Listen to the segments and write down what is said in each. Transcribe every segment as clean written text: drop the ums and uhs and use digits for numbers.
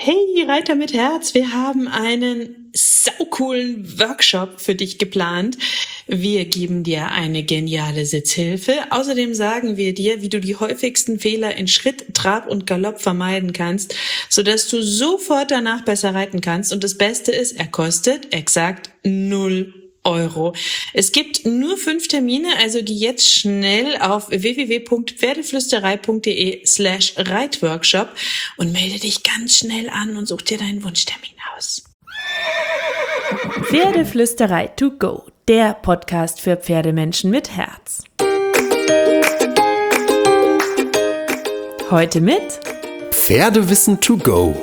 Hey, Reiter mit Herz, wir haben einen saucoolen Workshop für dich geplant. Wir geben dir eine geniale Sitzhilfe. Außerdem sagen wir dir, wie du die häufigsten Fehler in Schritt, Trab und Galopp vermeiden kannst, sodass du sofort danach besser reiten kannst. Und das Beste ist, er kostet exakt 0 Euro. Es gibt nur 5 Termine, also geh jetzt schnell auf www.pferdeflüsterei.de/Reitworkshop und melde dich ganz schnell an und such dir deinen Wunschtermin aus. Pferdeflüsterei to go, der Podcast für Pferdemenschen mit Herz. Heute mit Pferdewissen to go.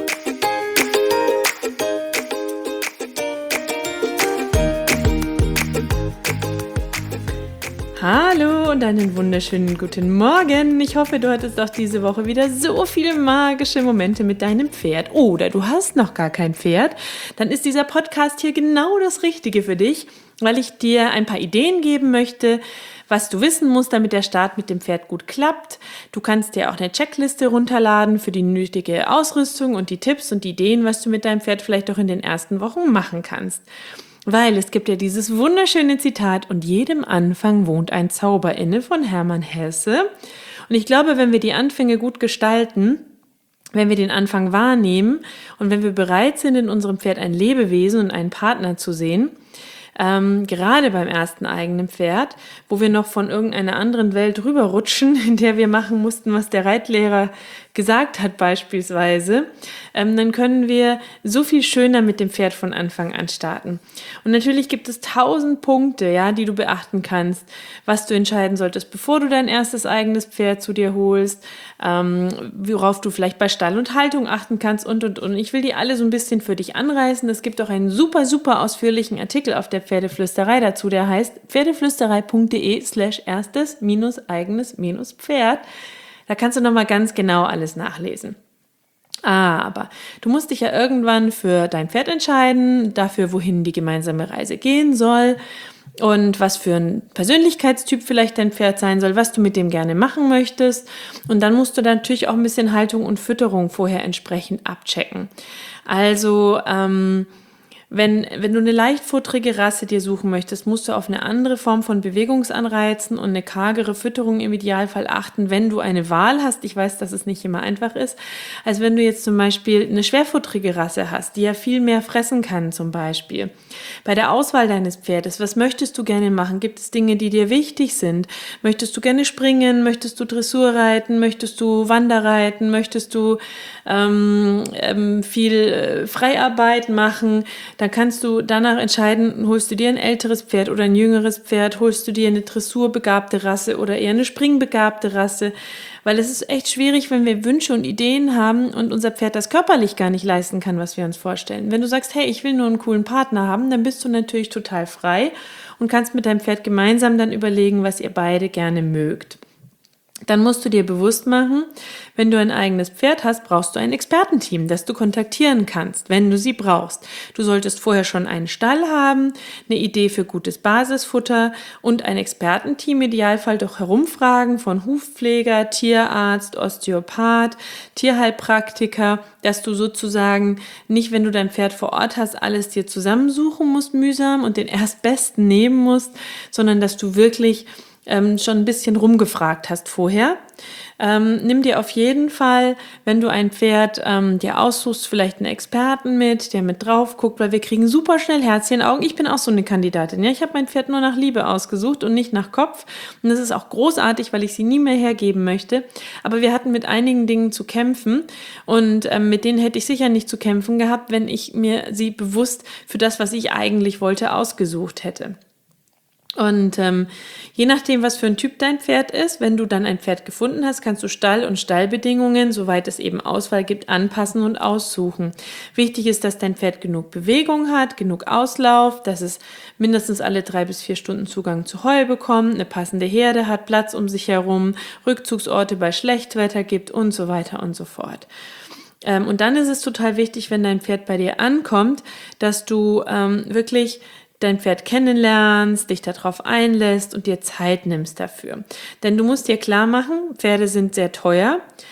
Hallo und einen wunderschönen guten Morgen. Ich hoffe, du hattest auch diese Woche wieder so viele magische Momente mit deinem Pferd. Oder du hast noch gar kein Pferd. Dann ist dieser Podcast hier genau das Richtige für dich, weil ich dir ein paar Ideen geben möchte, was du wissen musst, damit der Start mit dem Pferd gut klappt. Du kannst dir auch eine Checkliste runterladen für die nötige Ausrüstung und die Tipps und die Ideen, was du mit deinem Pferd vielleicht auch in den ersten Wochen machen kannst. Weil es gibt ja dieses wunderschöne Zitat, und jedem Anfang wohnt ein Zauber inne von Hermann Hesse. Und ich glaube, wenn wir die Anfänge gut gestalten, wenn wir den Anfang wahrnehmen und wenn wir bereit sind, in unserem Pferd ein Lebewesen und einen Partner zu sehen, gerade beim ersten eigenen Pferd, wo wir noch von irgendeiner anderen Welt rüberrutschen, in der wir machen mussten, was der Reitlehrer gesagt hat beispielsweise, dann können wir so viel schöner mit dem Pferd von Anfang an starten. Und natürlich gibt es 1000 Punkte, ja, die du beachten kannst, was du entscheiden solltest, bevor du dein erstes eigenes Pferd zu dir holst, worauf du vielleicht bei Stall und Haltung achten kannst und. Ich will die alle so ein bisschen für dich anreißen. Es gibt auch einen super, super ausführlichen Artikel auf der Pferdeflüsterei dazu, der heißt pferdeflüsterei.de/erstes-eigenes-Pferd. Da kannst du nochmal ganz genau alles nachlesen. Aber du musst dich ja irgendwann für dein Pferd entscheiden, dafür, wohin die gemeinsame Reise gehen soll und was für ein Persönlichkeitstyp vielleicht dein Pferd sein soll, was du mit dem gerne machen möchtest. Und dann musst du da natürlich auch ein bisschen Haltung und Fütterung vorher entsprechend abchecken. Also, wenn du eine leichtfutterige Rasse dir suchen möchtest, musst du auf eine andere Form von Bewegungsanreizen und eine kargere Fütterung im Idealfall achten, wenn du eine Wahl hast. Ich weiß, dass es nicht immer einfach ist. Als wenn du jetzt zum Beispiel eine schwerfutterige Rasse hast, die ja viel mehr fressen kann zum Beispiel. Bei der Auswahl deines Pferdes, was möchtest du gerne machen? Gibt es Dinge, die dir wichtig sind? Möchtest du gerne springen? Möchtest du Dressur reiten? Möchtest du Wanderreiten? Möchtest du viel Freiarbeit machen? Dann kannst du danach entscheiden, holst du dir ein älteres Pferd oder ein jüngeres Pferd, holst du dir eine dressurbegabte Rasse oder eher eine springbegabte Rasse, weil es ist echt schwierig, wenn wir Wünsche und Ideen haben und unser Pferd das körperlich gar nicht leisten kann, was wir uns vorstellen. Wenn du sagst, hey, ich will nur einen coolen Partner haben, dann bist du natürlich total frei und kannst mit deinem Pferd gemeinsam dann überlegen, was ihr beide gerne mögt. Dann musst du dir bewusst machen, wenn du ein eigenes Pferd hast, brauchst du ein Expertenteam, das du kontaktieren kannst, wenn du sie brauchst. Du solltest vorher schon einen Stall haben, eine Idee für gutes Basisfutter und ein Expertenteam, idealfall doch herumfragen von Hufpfleger, Tierarzt, Osteopath, Tierheilpraktiker, dass du sozusagen nicht, wenn du dein Pferd vor Ort hast, alles dir zusammensuchen musst mühsam und den Erstbesten nehmen musst, sondern dass du wirklich schon ein bisschen rumgefragt hast vorher. Nimm dir auf jeden Fall, wenn du ein Pferd dir aussuchst, vielleicht einen Experten mit, der mit drauf guckt, weil wir kriegen super schnell Herzchenaugen. Ich bin auch so eine Kandidatin. Ja? Ich habe mein Pferd nur nach Liebe ausgesucht und nicht nach Kopf. Und das ist auch großartig, weil ich sie nie mehr hergeben möchte. Aber wir hatten mit einigen Dingen zu kämpfen und mit denen hätte ich sicher nicht zu kämpfen gehabt, wenn ich mir sie bewusst für das, was ich eigentlich wollte, ausgesucht hätte. Und je nachdem, was für ein Typ dein Pferd ist, wenn du dann ein Pferd gefunden hast, kannst du Stall und Stallbedingungen, soweit es eben Auswahl gibt, anpassen und aussuchen. Wichtig ist, dass dein Pferd genug Bewegung hat, genug Auslauf, dass es mindestens alle 3 bis 4 Stunden Zugang zu Heu bekommt, eine passende Herde hat, Platz um sich herum, Rückzugsorte bei Schlechtwetter gibt und so weiter und so fort. Und dann ist es total wichtig, wenn dein Pferd bei dir ankommt, dass du wirklich dein Pferd kennenlernst, dich darauf einlässt und dir Zeit nimmst dafür. Denn du musst dir klar machen, Pferde sind sehr teuer.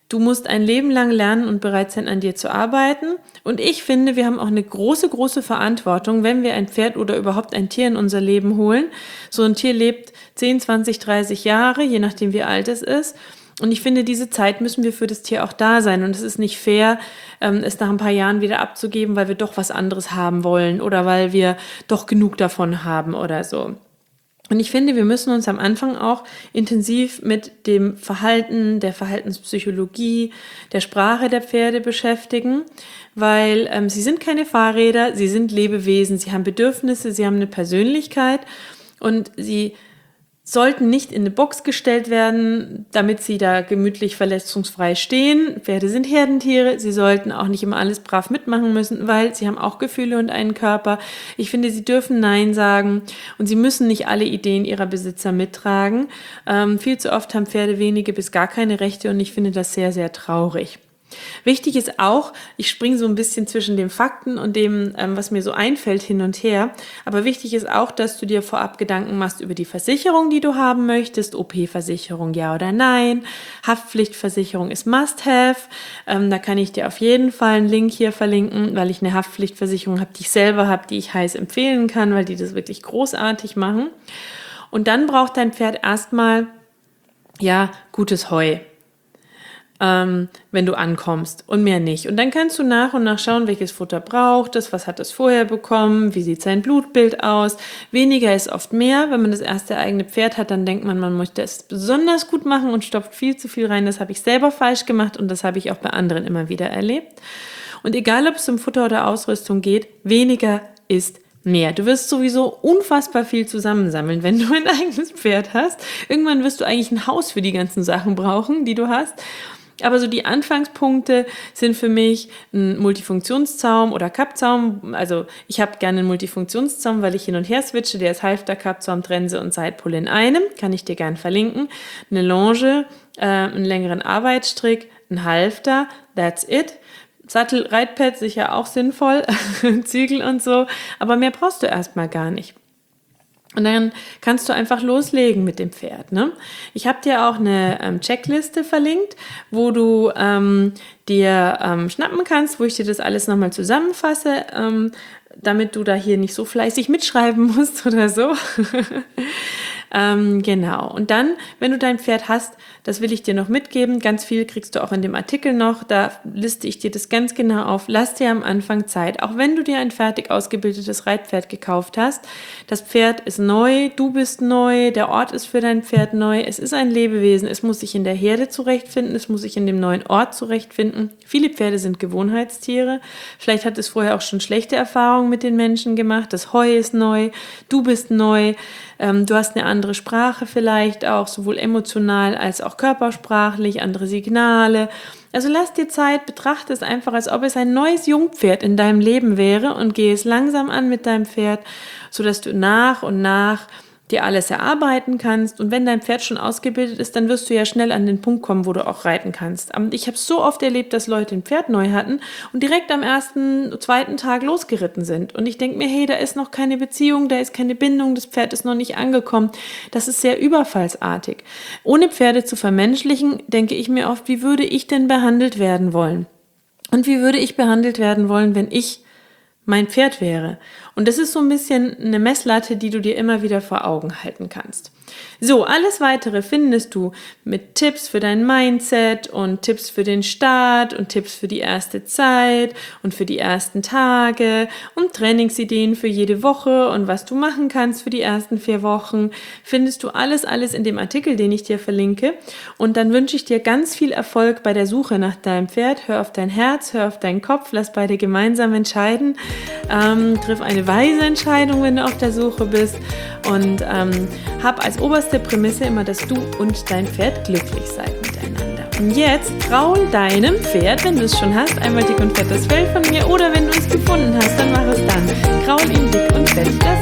Du musst ein Leben lang lernen und bereit sein, an dir zu arbeiten. Und ich finde, wir haben auch eine große, große Verantwortung, wenn wir ein Pferd oder überhaupt ein Tier in unser Leben holen. So ein Tier lebt 10, 20, 30 Jahre, je nachdem wie alt es ist. Und ich finde, diese Zeit müssen wir für das Tier auch da sein. Und es ist nicht fair, es nach ein paar Jahren wieder abzugeben, weil wir doch was anderes haben wollen oder weil wir doch genug davon haben oder so. Und ich finde, wir müssen uns am Anfang auch intensiv mit dem Verhalten, der Verhaltenspsychologie, der Sprache der Pferde beschäftigen, weil sie sind keine Fahrräder, sie sind Lebewesen, sie haben Bedürfnisse, sie haben eine Persönlichkeit und sie sollten nicht in eine Box gestellt werden, damit sie da gemütlich verletzungsfrei stehen. Pferde sind Herdentiere, sie sollten auch nicht immer alles brav mitmachen müssen, weil sie haben auch Gefühle und einen Körper. Ich finde, sie dürfen Nein sagen und sie müssen nicht alle Ideen ihrer Besitzer mittragen. Viel zu oft haben Pferde wenige bis gar keine Rechte und ich finde das sehr, sehr traurig. Wichtig ist auch, ich springe so ein bisschen zwischen den Fakten und dem, was mir so einfällt, hin und her, aber wichtig ist auch, dass du dir vorab Gedanken machst über die Versicherung, die du haben möchtest, OP-Versicherung ja oder nein, Haftpflichtversicherung ist Must-Have, da kann ich dir auf jeden Fall einen Link hier verlinken, weil ich eine Haftpflichtversicherung habe, die ich selber habe, die ich heiß empfehlen kann, weil die das wirklich großartig machen. Und dann braucht dein Pferd erstmal, gutes Heu. Wenn du ankommst und mehr nicht. Und dann kannst du nach und nach schauen, welches Futter braucht es, was hat es vorher bekommen, wie sieht sein Blutbild aus. Weniger ist oft mehr. Wenn man das erste eigene Pferd hat, dann denkt man möchte es besonders gut machen und stopft viel zu viel rein. Das habe ich selber falsch gemacht und das habe ich auch bei anderen immer wieder erlebt. Und egal, ob es um Futter oder Ausrüstung geht, weniger ist mehr. Du wirst sowieso unfassbar viel zusammensammeln, wenn du ein eigenes Pferd hast. Irgendwann wirst du eigentlich ein Haus für die ganzen Sachen brauchen, die du hast. Aber so die Anfangspunkte sind für mich ein Multifunktionszaum oder Kappzaum. Also ich habe gerne einen Multifunktionszaum, weil ich hin und her switche. Der ist Halfter, Kappzaum, Trense und Seitpol in einem. Kann ich dir gern verlinken. Eine Longe, einen längeren Arbeitsstrick, ein Halfter, that's it. Sattel, Reitpad, sicher auch sinnvoll, Zügel und so. Aber mehr brauchst du erstmal gar nicht. Und dann kannst du einfach loslegen mit dem Pferd. Ne? Ich habe dir auch eine Checkliste verlinkt, wo du dir schnappen kannst, wo ich dir das alles nochmal zusammenfasse, damit du da hier nicht so fleißig mitschreiben musst oder so. Genau. Und dann, wenn du dein Pferd hast, das will ich dir noch mitgeben, ganz viel kriegst du auch in dem Artikel noch, da liste ich dir das ganz genau auf, lass dir am Anfang Zeit, auch wenn du dir ein fertig ausgebildetes Reitpferd gekauft hast, das Pferd ist neu, du bist neu, der Ort ist für dein Pferd neu, es ist ein Lebewesen, es muss sich in der Herde zurechtfinden, es muss sich in dem neuen Ort zurechtfinden. Viele Pferde sind Gewohnheitstiere, vielleicht hat es vorher auch schon schlechte Erfahrungen mit den Menschen gemacht, das Heu ist neu, du bist neu, du hast eine andere Sprache vielleicht auch, sowohl emotional als auch körpersprachlich, andere Signale. Also lass dir Zeit, betrachte es einfach, als ob es ein neues Jungpferd in deinem Leben wäre und gehe es langsam an mit deinem Pferd, sodass du nach und nach dir alles erarbeiten kannst. Und wenn dein Pferd schon ausgebildet ist, dann wirst du ja schnell an den Punkt kommen, wo du auch reiten kannst. Und ich habe so oft erlebt, dass Leute ein Pferd neu hatten und direkt am zweiten Tag losgeritten sind. Und ich denke mir, hey, da ist noch keine Beziehung, da ist keine Bindung, das Pferd ist noch nicht angekommen. Das ist sehr überfallsartig. Ohne Pferde zu vermenschlichen, denke ich mir oft, wie würde ich denn behandelt werden wollen? Und wie würde ich behandelt werden wollen, wenn ich mein Pferd wäre? Und das ist so ein bisschen eine Messlatte, die du dir immer wieder vor Augen halten kannst. So, alles Weitere findest du mit Tipps für dein Mindset und Tipps für den Start und Tipps für die erste Zeit und für die ersten Tage und Trainingsideen für jede Woche und was du machen kannst für die ersten 4 Wochen. Findest du alles in dem Artikel, den ich dir verlinke. Und dann wünsche ich dir ganz viel Erfolg bei der Suche nach deinem Pferd. Hör auf dein Herz, hör auf deinen Kopf, lass beide gemeinsam entscheiden. Triff eine weise Entscheidung, wenn du auf der Suche bist und hab als oberste Prämisse immer, dass du und dein Pferd glücklich seid miteinander. Und jetzt kraul deinem Pferd, wenn du es schon hast, einmal dick und fett das Fell von mir oder wenn du es gefunden hast, dann mach es dann. Kraul ihm dick und fett das